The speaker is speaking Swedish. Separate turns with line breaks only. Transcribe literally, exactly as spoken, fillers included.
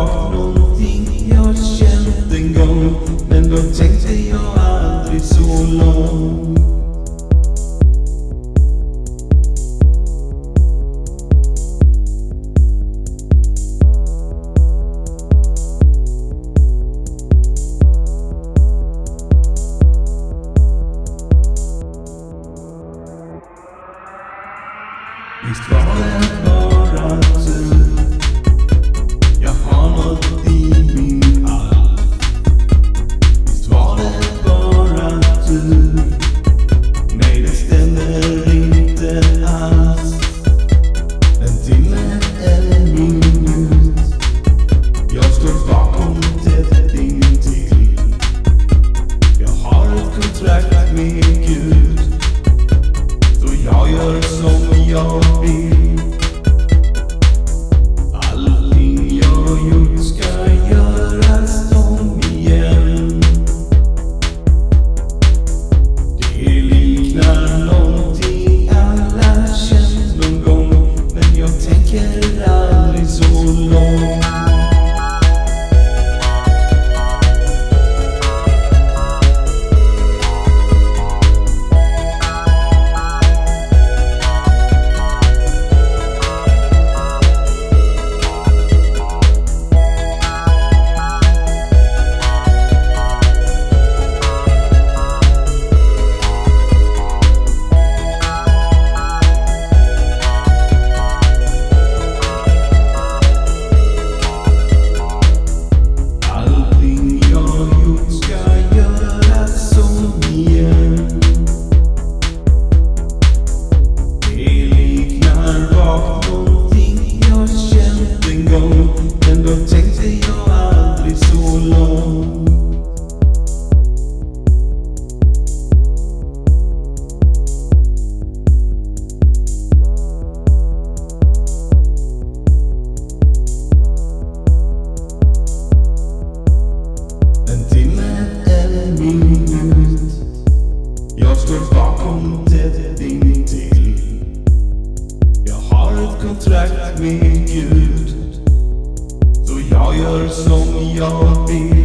var någonting jag känt en gång, men då tänkte jag aldrig så långt. Visst var det bara du, jag har något i min hals. Visst var det bara du, nej det stämmer inte alls. En timme eller minut, jag står bakom tätt intill. Jag har ett kontrakt med Gud, så jag gör som jag vill. Allting jag gjort ska göras om igen. Det liknar någonting alla känt någon gång, men jag tänker aldrig så långt. Men då tänkte jag aldrig så långt. En timme eller minut, jag står bakom tätt intill. Jag har ett kontrakt med Gud, så jag gör som jag vill.